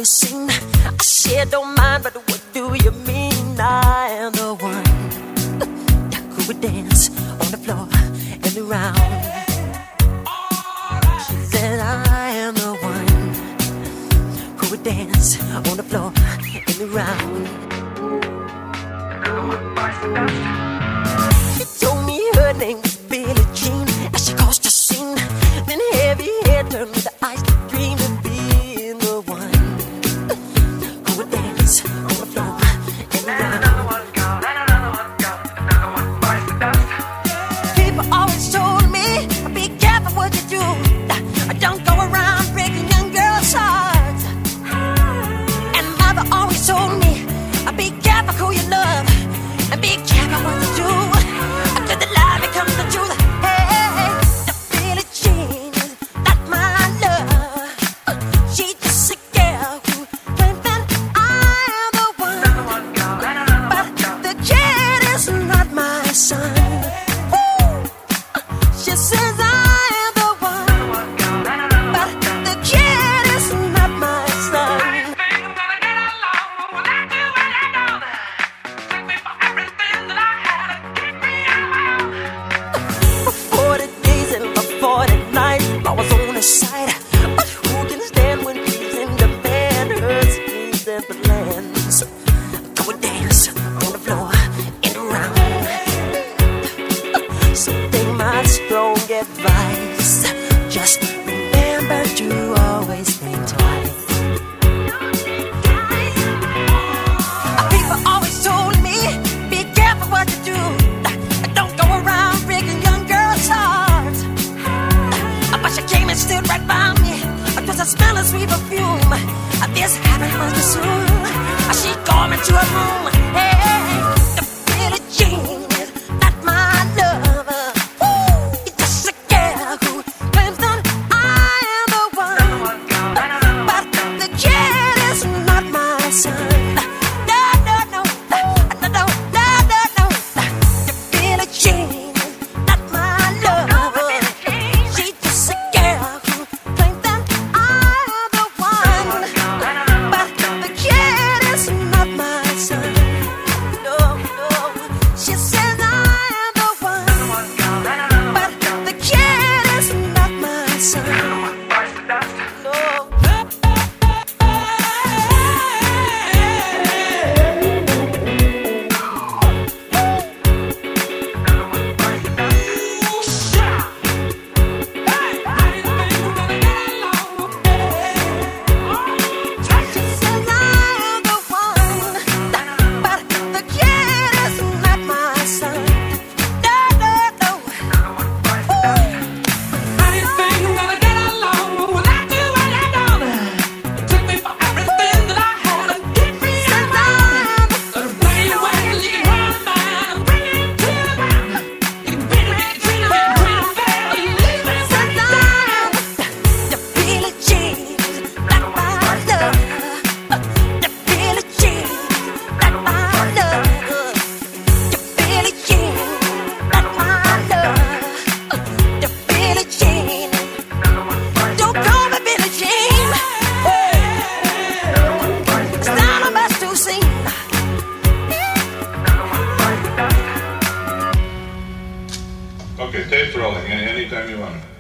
you seen. I said don't mind, but what do you mean? I am the one who would dance on the floor and around. She said I am the one who would dance on the floor and around. She told me her name was Billie Jean as she caused a scene. Then heavy hair turned with the eyes to dream of being the one who would dance on the floor and around. People always told me, be careful what you do. Don't go around breaking young girls' hearts. And mother always told me, be careful who you love and be careful what you do. Until the lie becomes the truth. Hey, the Billie Jean is not my love. She's just a girl who claims that I am the one. But the kid is not my son. Woo! She says I am the one. But the kid is not my son. I was on his side, but who can stand when he's in demand? Her schemes and plans. Go and dance on the floor and around. So take my strong advice. Just remember to always think twice. People always told me, be careful what you do. Don't go around breaking young girls' hearts. But she came and stood right by me. Cause I smell a sweet perfume. This happened much too soon. She called me to her room. Hey, the Billie Jean is not my lover. Woo, it's just a girl who claims that I am the one. But the kid is not my son. No, no, no, no, no, no, no, no. The Billie Jean is not my lover. She's just a girl who claims that I am the one. But the kid is not my son. No, no. She says I am the one. But the kid is not my son. No. Okay, tape's rolling anytime you want.